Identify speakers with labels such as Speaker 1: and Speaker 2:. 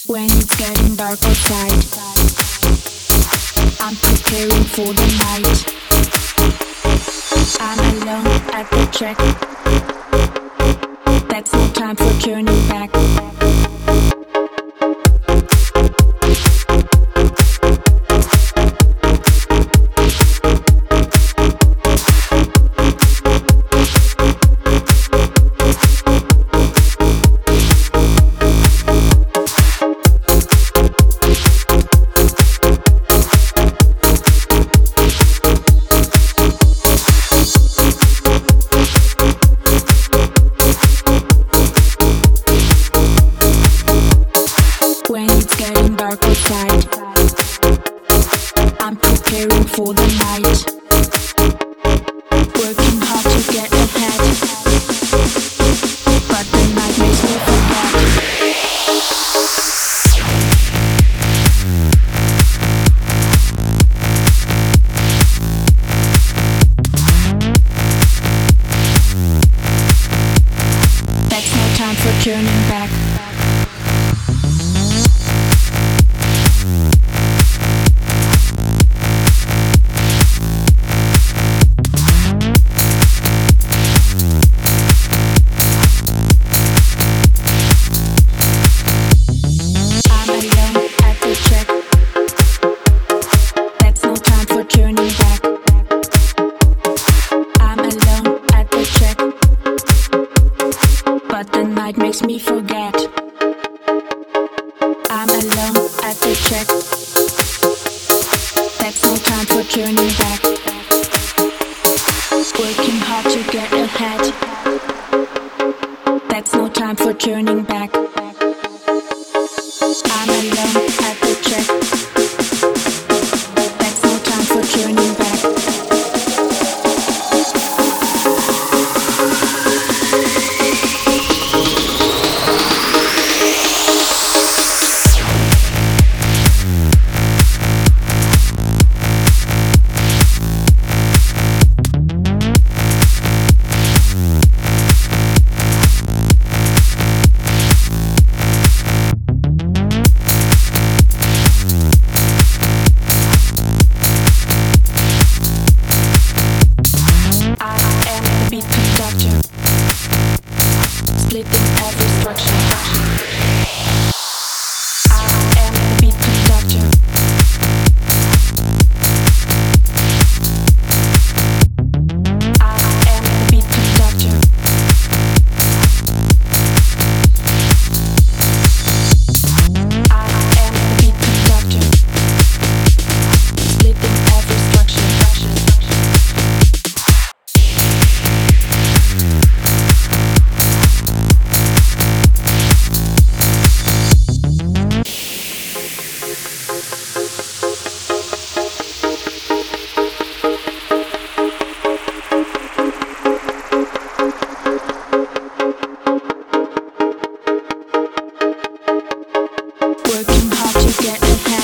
Speaker 1: When it's getting dark outside, I'm preparing for the night. I'm alone at the track. That's no time for turning back. When it's getting dark outside, I'm preparing for the night. Working hard to get ahead, but the night makes me forget. That's no time for turning back. But the night makes me forget. I'm alone at the track. That's no time for turning back. Working hard to get ahead. That's no time for turning back. I'm alone at the track. That's no time for turning back. Splitting every structure. I am the beat conductor. I am the beat conductor. I am the beat conductor. Splitting every structure. Working hard to get ahead.